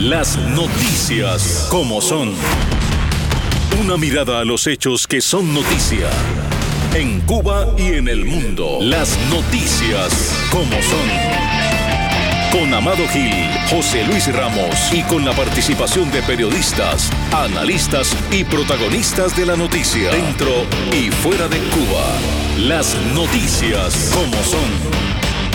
Las noticias como son. Una mirada a los hechos que son noticia. En Cuba y en el mundo. Las noticias como son. Con Amado Gil, José Luis Ramos y con la participación de periodistas, analistas y protagonistas de la noticia. Dentro y fuera de Cuba. Las noticias como son.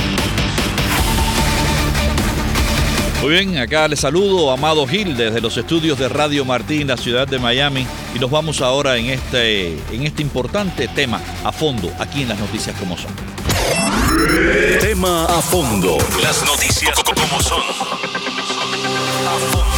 Muy bien, acá les saludo, Amado Gil, desde los estudios de Radio Martí en la ciudad de Miami, y nos vamos ahora en este importante tema a fondo, aquí en las noticias como son. Tema a fondo. Las noticias como son. A fondo.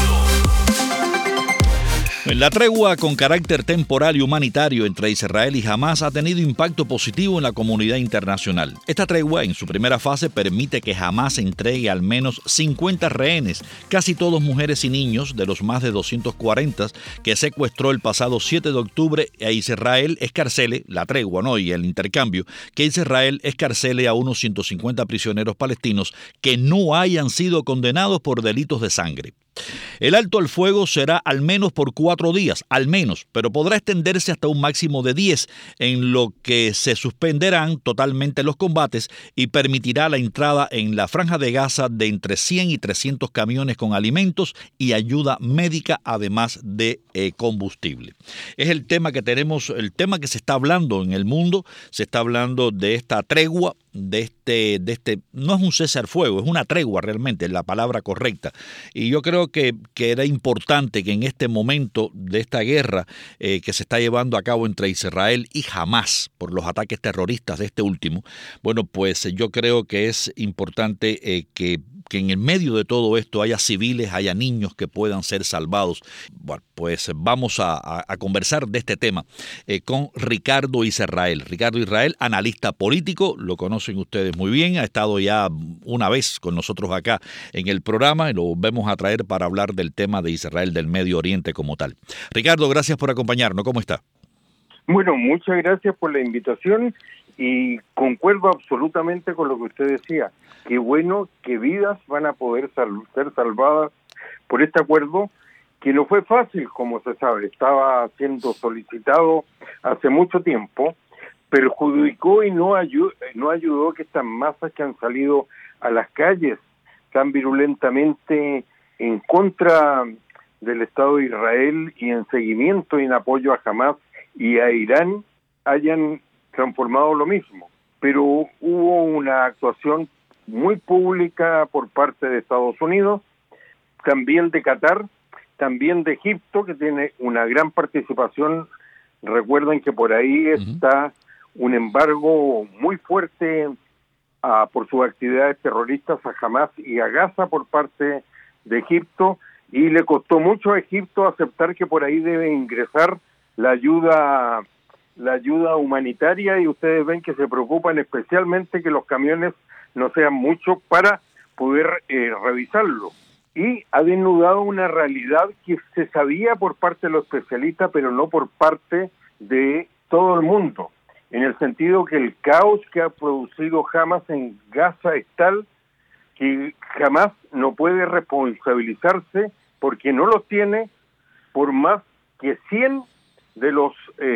La tregua con carácter temporal y humanitario entre Israel y Hamás ha tenido impacto positivo en la comunidad internacional. Esta tregua, en su primera fase, permite que Hamás entregue al menos 50 rehenes, casi todos mujeres y niños, de los más de 240 que secuestró el pasado 7 de octubre, e Israel escarcele, la tregua, ¿no?, y el intercambio, que Israel escarcele a unos 150 prisioneros palestinos que no hayan sido condenados por delitos de sangre. El alto al fuego será al menos por 4 días, al menos, pero podrá extenderse hasta un máximo de 10, en lo que se suspenderán totalmente los combates y permitirá la entrada en la Franja de Gaza de entre 100 y 300 camiones con alimentos y ayuda médica, además de combustible. Es el tema que tenemos, el tema que se está hablando en el mundo. Se está hablando de esta tregua, de este, no es un cese al fuego, es una tregua realmente, es la palabra correcta. Y yo creo que era importante que en este momento de esta guerra que se está llevando a cabo entre Israel y Hamás por los ataques terroristas de este último, bueno, pues yo creo que es importante que en el medio de todo esto haya civiles, haya niños que puedan ser salvados. Bueno, pues vamos a conversar de este tema con Ricardo Israel. Ricardo Israel, analista político, lo conocen ustedes muy bien, ha estado ya una vez con nosotros acá en el programa y lo vamos a traer para hablar del tema de Israel, del Medio Oriente como tal. Ricardo, gracias por acompañarnos. ¿Cómo está? Bueno, muchas gracias por la invitación y concuerdo absolutamente con lo que usted decía. Qué bueno que vidas van a poder ser salvadas por este acuerdo, que no fue fácil, como se sabe, estaba siendo solicitado hace mucho tiempo, perjudicó y no ayudó que estas masas que han salido a las calles tan virulentamente en contra del Estado de Israel y en seguimiento y en apoyo a Hamás y a Irán hayan transformado lo mismo. Pero hubo una actuación muy pública por parte de Estados Unidos, también de Qatar, también de Egipto, que tiene una gran participación. Recuerden que por ahí está un embargo muy fuerte por sus actividades terroristas a Hamás y a Gaza por parte de Egipto, y le costó mucho a Egipto aceptar que por ahí debe ingresar la ayuda humanitaria, y ustedes ven que se preocupan especialmente que los camiones no sean muchos para poder revisarlo. Y ha desnudado una realidad que se sabía por parte de los especialistas, pero no por parte de todo el mundo, en el sentido que el caos que ha producido Hamás en Gaza es tal que Hamás no puede responsabilizarse porque no los tiene, por más que 100 de los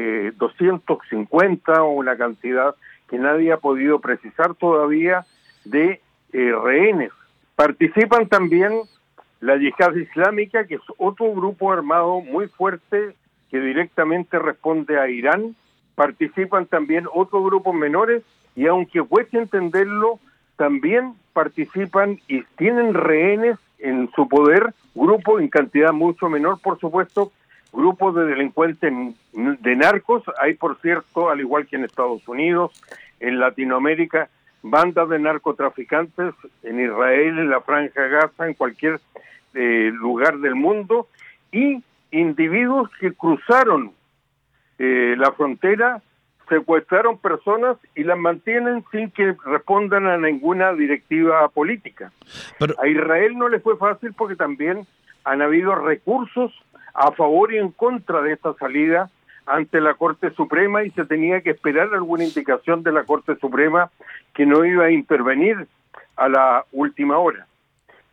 250 o una cantidad que nadie ha podido precisar todavía de rehenes. Participan también la Yihad Islámica, que es otro grupo armado muy fuerte que directamente responde a Irán. Participan también otros grupos menores y, aunque cueste entenderlo, también participan y tienen rehenes en su poder, grupos en cantidad mucho menor, por supuesto, grupos de delincuentes de narcos. Hay, por cierto, al igual que en Estados Unidos, en Latinoamérica, bandas de narcotraficantes en Israel, en la Franja de Gaza, en cualquier lugar del mundo, y individuos que cruzaron la frontera, secuestraron personas y las mantienen sin que respondan a ninguna directiva política. Pero a Israel no le fue fácil porque también han habido recursos a favor y en contra de esta salida ante la Corte Suprema, y se tenía que esperar alguna indicación de la Corte Suprema que no iba a intervenir a la última hora.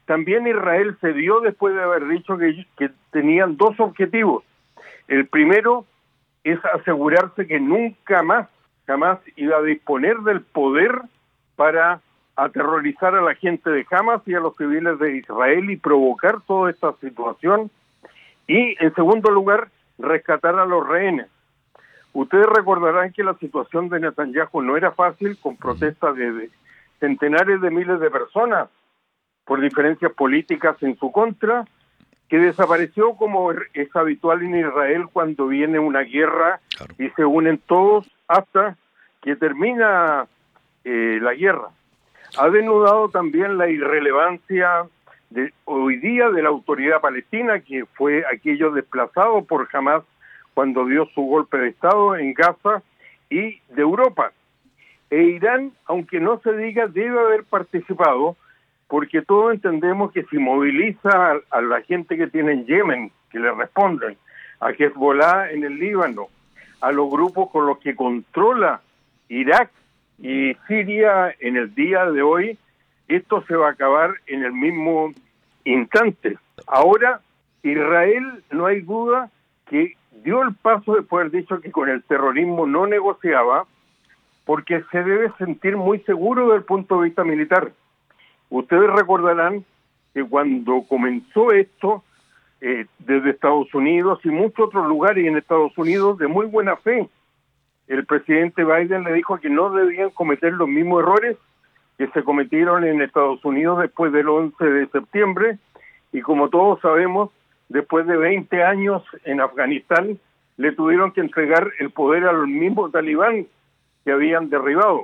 también Israel cedió después de haber dicho que tenían dos objetivos. El primero es asegurarse que nunca más, jamás iba a disponer del poder para aterrorizar a la gente de Hamas y a los civiles de Israel y provocar toda esta situación. Y, en segundo lugar, rescatar a los rehenes. Ustedes recordarán que la situación de Netanyahu no era fácil, con protestas de centenares de miles de personas por diferencias políticas en su contra, que desapareció como es habitual en Israel cuando viene una guerra y se unen todos hasta que termina la guerra. Ha denudado también la irrelevancia de hoy día de la autoridad palestina, que fue aquello desplazado por Hamas cuando dio su golpe de Estado en Gaza, y de Europa. E Irán, aunque no se diga, debe haber participado, porque todos entendemos que si moviliza a la gente que tiene en Yemen, que le responden, a Hezbollah en el Líbano, a los grupos con los que controla Irak y Siria en el día de hoy, esto se va a acabar en el mismo instante. Ahora, Israel, no hay duda que dio el paso después de haber dicho que con el terrorismo no negociaba, porque se debe sentir muy seguro desde el punto de vista militar. Ustedes recordarán que cuando comenzó esto, desde Estados Unidos y muchos otros lugares en Estados Unidos, de muy buena fe, el presidente Biden le dijo que no debían cometer los mismos errores que se cometieron en Estados Unidos después del 11 de septiembre, y como todos sabemos, después de 20 años en Afganistán, le tuvieron que entregar el poder a los mismos talibán que habían derribado,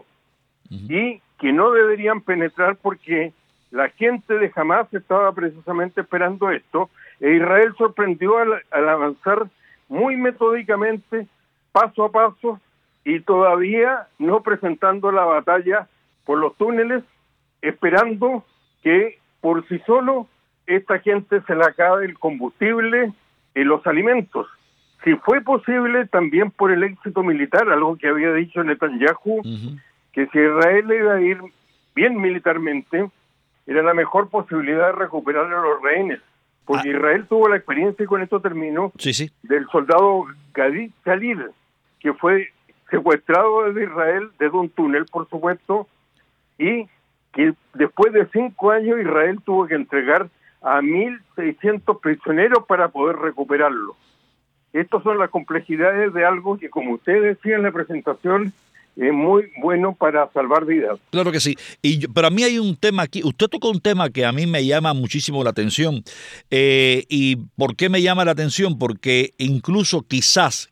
y que no deberían penetrar porque la gente de Hamas estaba precisamente esperando esto, e Israel sorprendió al avanzar muy metódicamente, paso a paso, y todavía no presentando la batalla por los túneles, esperando que por sí solo esta gente se le acabe el combustible y los alimentos. Si fue posible, también por el éxito militar, algo que había dicho Netanyahu, que si Israel iba a ir bien militarmente, era la mejor posibilidad de recuperar a los rehenes. Porque Israel tuvo la experiencia, y con esto terminó, del soldado Khalid, que fue secuestrado desde Israel, desde un túnel, por supuesto, y que después de 5 años Israel tuvo que entregar a 1.600 prisioneros para poder recuperarlo. Estas son las complejidades de algo que, como usted decía en la presentación, es muy bueno para salvar vidas. Claro que sí. Pero a mí hay un tema aquí. Usted tocó un tema que a mí me llama muchísimo la atención. ¿Y por qué me llama la atención? Porque incluso quizás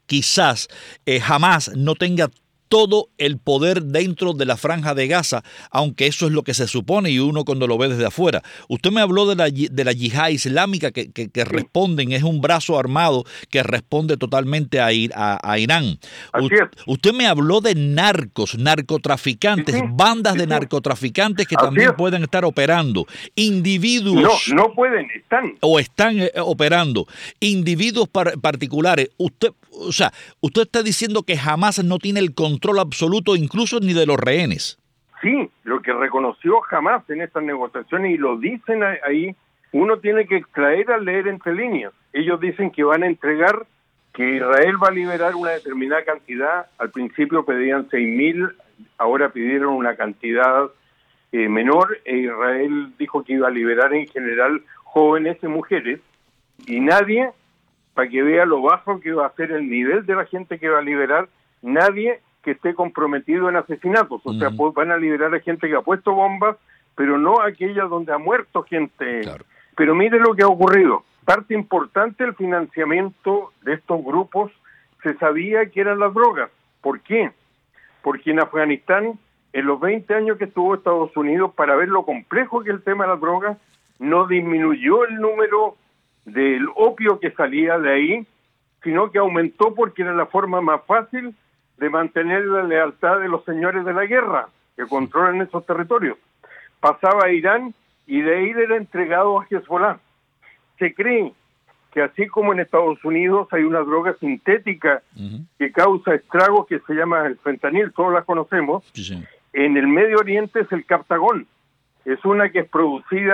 jamás no tenga todo el poder dentro de la Franja de Gaza, aunque eso es lo que se supone y uno cuando lo ve desde afuera. Usted me habló de la yihad islámica que responden, es un brazo armado que responde totalmente a Irán. Usted me habló de narcotraficantes, bandas de narcotraficantes que también pueden estar operando. Individuos... No pueden, están. O están operando. Individuos particulares. Usted está diciendo que jamás no tiene el control absoluto incluso ni de los rehenes. Sí, lo que reconoció Hamas en estas negociaciones, y lo dicen ahí, uno tiene que extraer al leer entre líneas. Ellos dicen que van a entregar, que Israel va a liberar una determinada cantidad. Al principio pedían 6.000, ahora pidieron una cantidad menor, e Israel dijo que iba a liberar en general jóvenes y mujeres, y nadie, para que vea lo bajo que va a ser el nivel de la gente que va a liberar, nadie que esté comprometido en asesinatos. O sea, pues van a liberar a gente que ha puesto bombas, pero no aquella donde ha muerto gente. Claro. Pero mire lo que ha ocurrido. Parte importante del financiamiento de estos grupos se sabía que eran las drogas. ¿Por qué? Porque en Afganistán, en los 20 años que estuvo Estados Unidos, para ver lo complejo que es el tema de las drogas, no disminuyó el número del opio que salía de ahí, sino que aumentó porque era la forma más fácil de mantener la lealtad de los señores de la guerra que controlan esos territorios. Pasaba a Irán y de ahí era entregado a Hezbollah. Se cree que así como en Estados Unidos hay una droga sintética que causa estragos que se llama el fentanil, todos la conocemos, en el Medio Oriente es el Captagón. Es una que es producida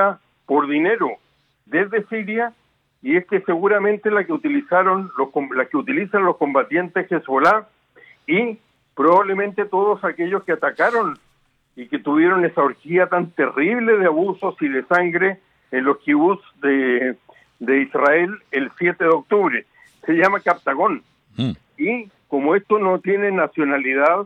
por dinero desde Siria, y es que seguramente la que utilizan los combatientes Hezbollah y probablemente todos aquellos que atacaron y que tuvieron esa orgía tan terrible de abusos y de sangre en los kibutz de Israel el 7 de octubre. Se llama Captagón. Y como esto no tiene nacionalidad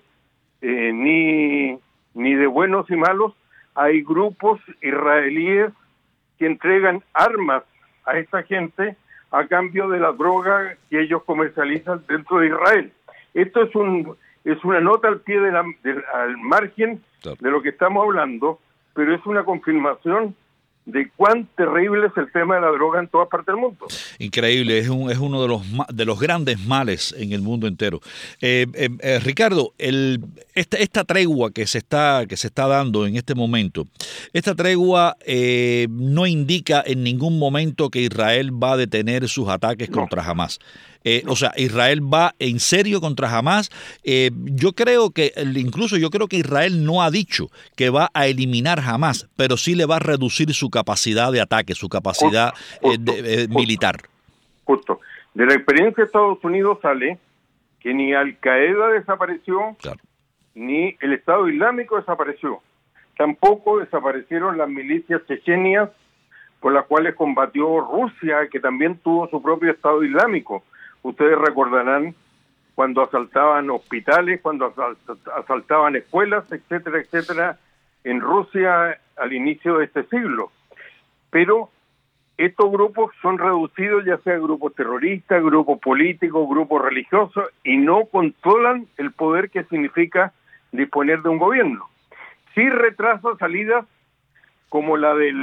ni de buenos y malos, hay grupos israelíes que entregan armas a esa gente a cambio de la droga que ellos comercializan dentro de Israel. Esto es una nota al pie al margen de lo que estamos hablando, pero es una confirmación de cuán terrible es el tema de la droga en todas partes del mundo. Increíble, es uno de los grandes males en el mundo entero. Ricardo, esta tregua que se está dando en este momento, esta tregua no indica en ningún momento que Israel va a detener sus ataques contra Hamás. O sea, Israel va en serio contra Hamás. Yo creo que Israel no ha dicho que va a eliminar Hamás, pero sí le va a reducir su capacidad de ataque, su capacidad militar. Justo. De la experiencia de Estados Unidos sale que ni Al-Qaeda desapareció, claro, ni el Estado Islámico desapareció. Tampoco desaparecieron las milicias chechenias con las cuales combatió Rusia, que también tuvo su propio Estado Islámico. Ustedes recordarán cuando asaltaban hospitales, cuando asaltaban escuelas, etcétera, etcétera, en Rusia al inicio de este siglo. Pero estos grupos son reducidos ya sea grupos terroristas, grupos políticos, grupos religiosos, y no controlan el poder que significa disponer de un gobierno. Sí retrasa salidas como la de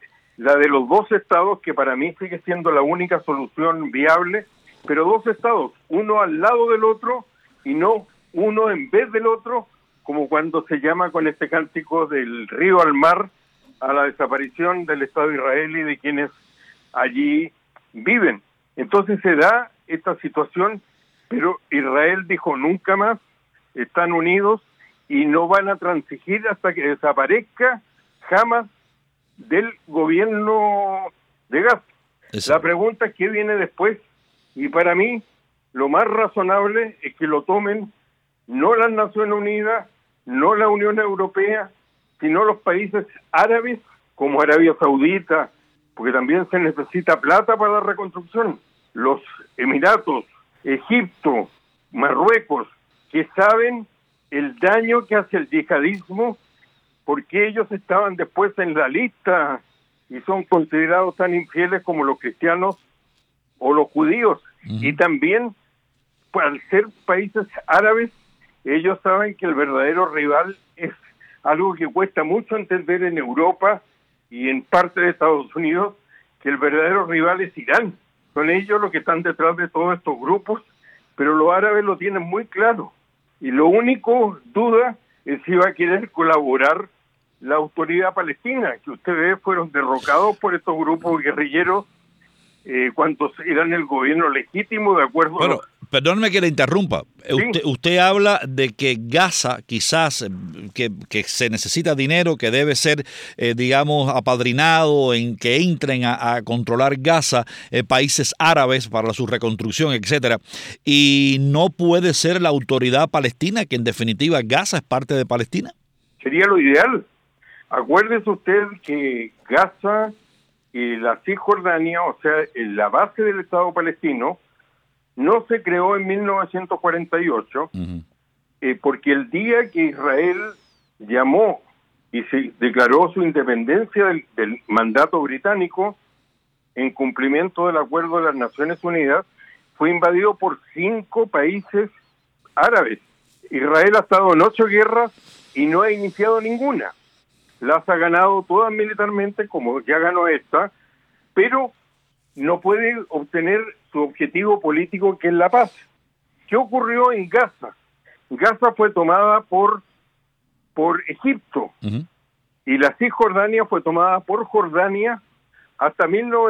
los dos estados, que para mí sigue siendo la única solución viable, pero dos estados, uno al lado del otro y no uno en vez del otro, como cuando se llama con este cántico del río al mar a la desaparición del Estado de Israel y de quienes allí viven. Entonces se da esta situación, pero Israel dijo nunca más, están unidos y no van a transigir hasta que desaparezca jamás del gobierno de Gaza. Eso. La pregunta es qué viene después. Y para mí, lo más razonable es que lo tomen no las Naciones Unidas, no la Unión Europea, sino los países árabes, como Arabia Saudita, porque también se necesita plata para la reconstrucción, los Emiratos, Egipto, Marruecos, que saben el daño que hace el yihadismo, porque ellos estaban después en la lista y son considerados tan infieles como los cristianos o los judíos. Y también, pues, al ser países árabes, ellos saben que el verdadero rival es algo que cuesta mucho entender en Europa y en parte de Estados Unidos, que el verdadero rival es Irán. Son ellos los que están detrás de todos estos grupos, pero los árabes lo tienen muy claro. Y lo único duda es si va a querer colaborar la autoridad palestina, que ustedes fueron derrocados por estos grupos guerrilleros cuando eran el gobierno legítimo, de acuerdo. Bueno, perdóneme que le interrumpa. ¿Sí? Usted habla de que Gaza, quizás, que se necesita dinero, que debe ser, digamos, apadrinado, en que entren a controlar Gaza, países árabes para su reconstrucción, etcétera, y no puede ser la autoridad palestina, que en definitiva Gaza es parte de Palestina. Sería lo ideal. Acuérdese usted que Gaza y la Cisjordania, o sea, la base del Estado palestino, no se creó en 1948, porque el día que Israel llamó y se declaró su independencia del mandato británico, en cumplimiento del acuerdo de las Naciones Unidas, fue invadido por 5 países árabes. Israel ha estado en 8 guerras y no ha iniciado ninguna. Las ha ganado todas militarmente, como ya ganó esta, pero no puede obtener su objetivo político, que es la paz. ¿Qué ocurrió en Gaza? Gaza fue tomada por Egipto, y la Cisjordania fue tomada por Jordania hasta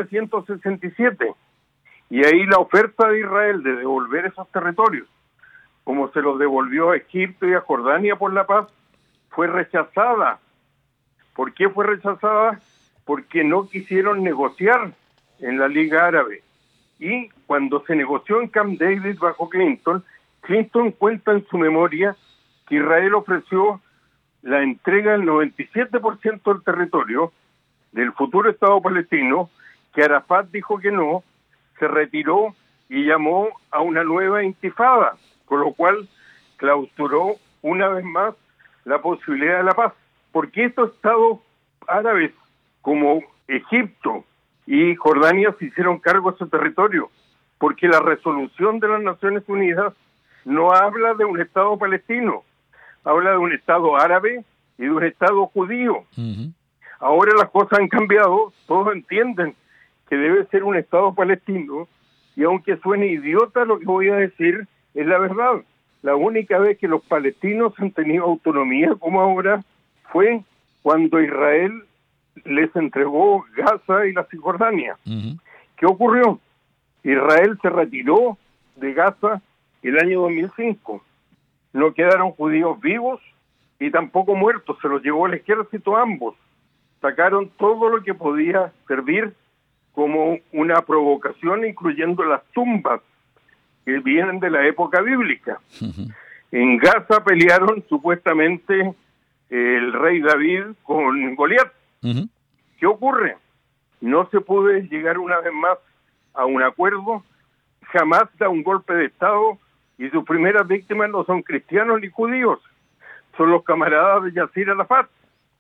1967. Y ahí la oferta de Israel de devolver esos territorios, como se los devolvió a Egipto y a Jordania por la paz, fue rechazada. ¿Por qué fue rechazada? porque no quisieron negociar en la Liga Árabe. Y cuando se negoció en Camp David bajo Clinton, Clinton cuenta en su memoria que Israel ofreció la entrega del 97% del territorio del futuro Estado palestino, que Arafat dijo que no, se retiró y llamó a una nueva intifada, con lo cual clausuró una vez más la posibilidad de la paz. Porque estos estados árabes, como Egipto y Jordania, se hicieron cargo de su territorio, porque la resolución de las Naciones Unidas no habla de un Estado palestino, habla de un Estado árabe y de un Estado judío. Uh-huh. Ahora las cosas han cambiado, todos entienden que debe ser un Estado palestino, y aunque suene idiota lo que voy a decir, es la verdad. La única vez que los palestinos han tenido autonomía como ahora fue cuando Israel les entregó Gaza y la Cisjordania. Uh-huh. ¿Qué ocurrió? Israel se retiró de Gaza el año 2005. No quedaron judíos vivos y tampoco muertos, se los llevó el ejército ambos. Sacaron todo lo que podía servir como una provocación, incluyendo las tumbas que vienen de la época bíblica. Uh-huh. En Gaza pelearon supuestamente el rey David con Goliat. Uh-huh. ¿Qué ocurre? No se pudo llegar una vez más a un acuerdo. Jamás da un golpe de Estado y sus primeras víctimas no son cristianos ni judíos, son los camaradas de Yasir Arafat.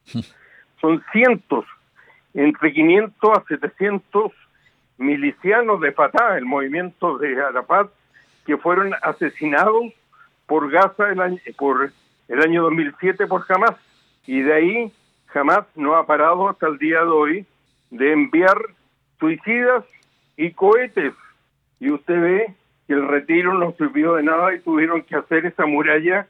Son cientos, entre 500 a 700 milicianos de Fatah, el movimiento de Arafat, que fueron asesinados por Gaza por el año 2007 por Hamas. Y de ahí Hamas no ha parado hasta el día de hoy de enviar suicidas y cohetes. Y usted ve que el retiro no sirvió de nada y tuvieron que hacer esa muralla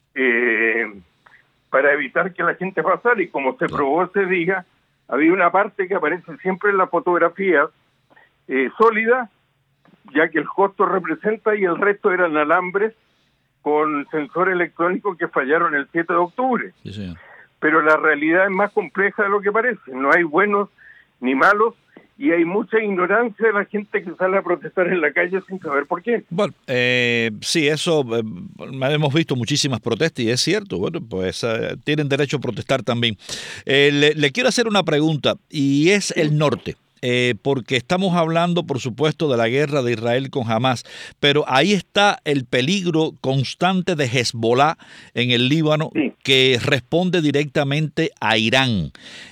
para evitar que la gente pasara. Y como se probó ese día, había una parte que aparece siempre en la fotografía sólida, ya que el costo representa, y el resto eran alambres con sensor electrónico que fallaron el 7 de octubre. Sí, señor. Pero la realidad es más compleja de lo que parece. No hay buenos ni malos, y hay mucha ignorancia de la gente que sale a protestar en la calle sin saber por qué. Bueno, sí, eso hemos visto muchísimas protestas y es cierto. Bueno, pues tienen derecho a protestar también. Le quiero hacer una pregunta, y es el norte. Porque estamos hablando, por supuesto, de la guerra de Israel con Hamas, pero ahí está el peligro constante de Hezbollah en el Líbano, sí, que responde directamente a Irán.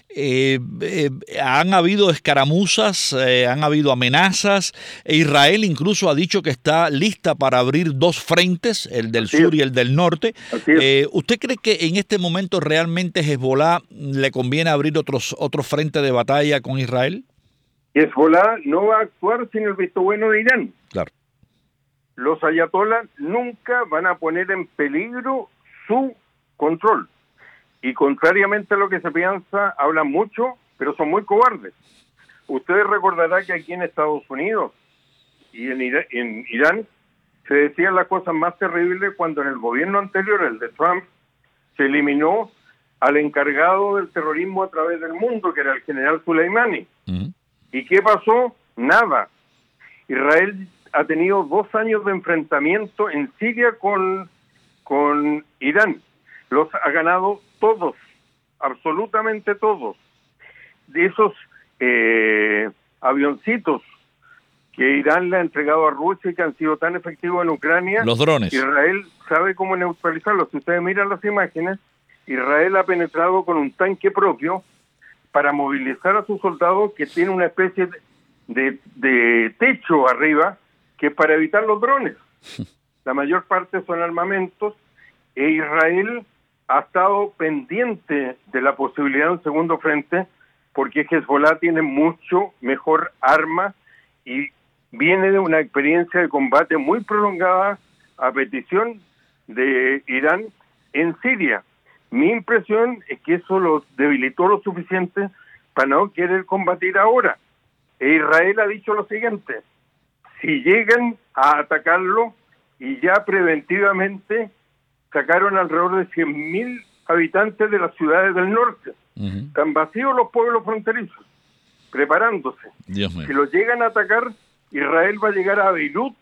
Han habido escaramuzas, han habido amenazas. Israel incluso ha dicho que está lista para abrir dos frentes, el del sur y el del norte. ¿Usted cree que en este momento realmente Hezbollah le conviene abrir otro frente de batalla con Israel? Hezbollah no va a actuar sin el visto bueno de Irán. Claro. Los ayatolás nunca van a poner en peligro su control. Y contrariamente a lo que se piensa, hablan mucho, pero son muy cobardes. Ustedes recordarán que aquí en Estados Unidos y en Irán se decían las cosas más terribles cuando en el gobierno anterior, el de Trump, se eliminó al encargado del terrorismo a través del mundo, que era el general Soleimani. Uh-huh. ¿Y qué pasó? Nada. Israel ha tenido 2 años de enfrentamiento en Siria con Irán. Los ha ganado todos, absolutamente todos. De esos avioncitos que Irán le ha entregado a Rusia y que han sido tan efectivos en Ucrania, los drones, Israel sabe cómo neutralizarlos. Si ustedes miran las imágenes, Israel ha penetrado con un tanque propio para movilizar a sus soldados, que tiene una especie de techo arriba, que es para evitar los drones. La mayor parte son armamentos, e Israel ha estado pendiente de la posibilidad de un segundo frente, porque Hezbollah tiene mucho mejor arma y viene de una experiencia de combate muy prolongada a petición de Irán en Siria. Mi impresión es que eso los debilitó lo suficiente para no querer combatir ahora. E Israel ha dicho lo siguiente: si llegan a atacarlo, y ya preventivamente sacaron alrededor de 100.000 habitantes de las ciudades del norte. Uh-huh. Están vacíos los pueblos fronterizos. preparándose. Dios mío. Si lo llegan a atacar, Israel va a llegar a Beirut,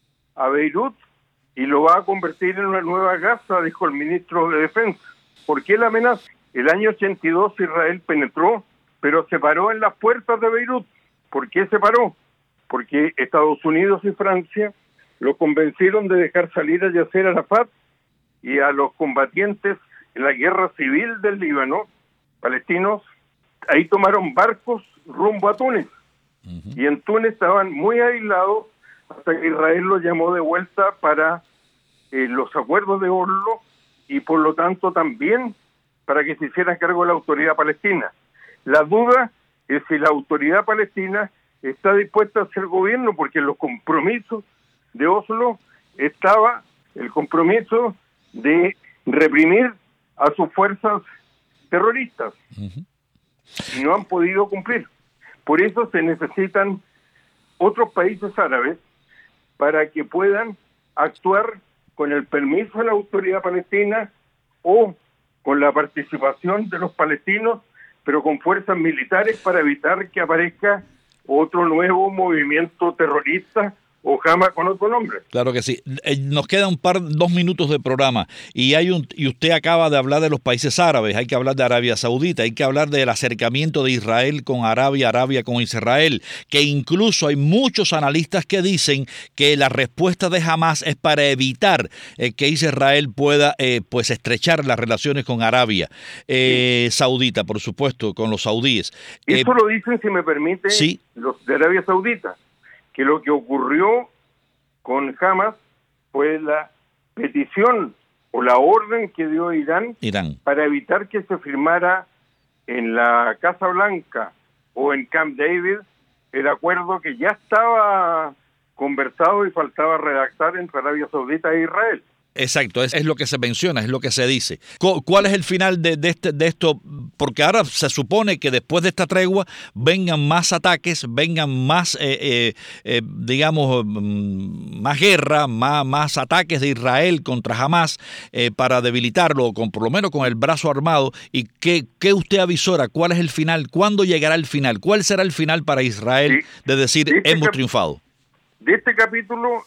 y lo va a convertir en una nueva Gaza, dijo el ministro de Defensa. ¿Por qué la amenaza? El año 82 Israel penetró, pero se paró en las puertas de Beirut. ¿Por qué se paró? Porque Estados Unidos y Francia lo convencieron de dejar salir a Yasser Arafat y a los combatientes en la guerra civil del Líbano, palestinos. Ahí tomaron barcos rumbo a Túnez. Y en Túnez estaban muy aislados hasta que Israel los llamó de vuelta para los acuerdos de Oslo y por lo tanto también para que se hiciera cargo de la autoridad palestina. La duda es si la autoridad palestina está dispuesta a hacer gobierno, porque en los compromisos de Oslo estaba el compromiso de reprimir a sus fuerzas terroristas y no han podido cumplir. Por eso se necesitan otros países árabes para que puedan actuar con el permiso de la autoridad palestina o con la participación de los palestinos, pero con fuerzas militares para evitar que aparezca otro nuevo movimiento terrorista o Hamas con otro nombre. Claro que sí. Nos queda 2 minutos de programa y usted acaba de hablar de los países árabes, hay que hablar de Arabia Saudita, hay que hablar del acercamiento de Israel con Arabia con Israel, que incluso hay muchos analistas que dicen que la respuesta de Hamas es para evitar que Israel pueda pues estrechar las relaciones con Arabia Saudita, por supuesto, con los saudíes. Eso lo dicen, si me permite, ¿sí? Los de Arabia Saudita, que lo que ocurrió con Hamas fue la petición o la orden que dio Irán para evitar que se firmara en la Casa Blanca o en Camp David el acuerdo que ya estaba conversado y faltaba redactar entre Arabia Saudita e Israel. Exacto, es lo que se menciona, es lo que se dice. ¿Cuál es el final de esto? Porque ahora se supone que después de esta tregua vengan más ataques, vengan más, digamos, más guerra, más ataques de Israel contra Hamas para debilitarlo, por lo menos con el brazo armado. ¿Y qué usted avisora? ¿Cuál es el final? ¿Cuándo llegará el final? ¿Cuál será el final para Israel de decir hemos triunfado? De este capítulo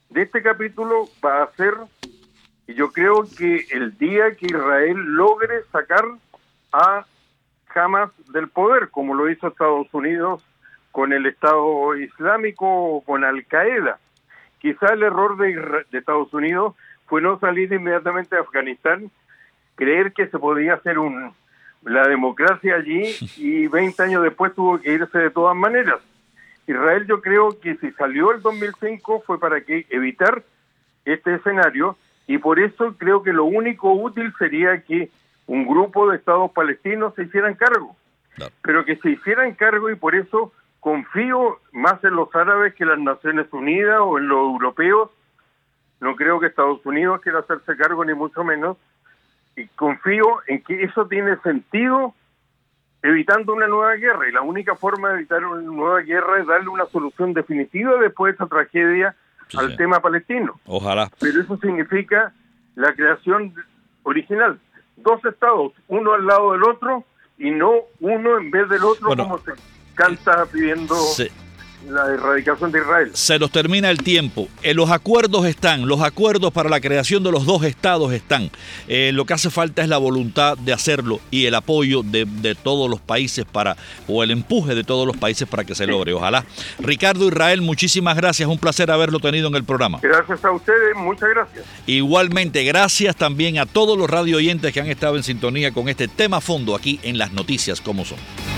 va a ser... Y yo creo que el día que Israel logre sacar a Hamas del poder, como lo hizo Estados Unidos con el Estado Islámico o con Al-Qaeda. Quizá el error de Estados Unidos fue no salir inmediatamente de Afganistán, creer que se podía hacer la democracia allí y 20 años después tuvo que irse de todas maneras. Israel, yo creo que si salió el 2005 fue para evitar este escenario. Y por eso creo que lo único útil sería que un grupo de estados palestinos se hicieran cargo. No. Pero que se hicieran cargo, y por eso confío más en los árabes que en las Naciones Unidas o en los europeos. No creo que Estados Unidos quiera hacerse cargo, ni mucho menos. Y confío en que eso tiene sentido evitando una nueva guerra. Y la única forma de evitar una nueva guerra es darle una solución definitiva después de esa tragedia al tema palestino. Ojalá. Pero eso significa la creación original. 2 estados, uno al lado del otro, y no uno en vez del otro, como se canta pidiendo la erradicación de Israel. Se nos termina el tiempo. Los acuerdos están, los acuerdos para la creación de los 2 estados están. Lo que hace falta es la voluntad de hacerlo y el apoyo de todos los países o el empuje de todos los países para que se logre. Ojalá. Ricardo Israel, muchísimas gracias. Un placer haberlo tenido en el programa. Gracias a ustedes, muchas gracias. Igualmente, gracias también a todos los radio oyentes que han estado en sintonía con este tema a fondo aquí en Las Noticias Como Son.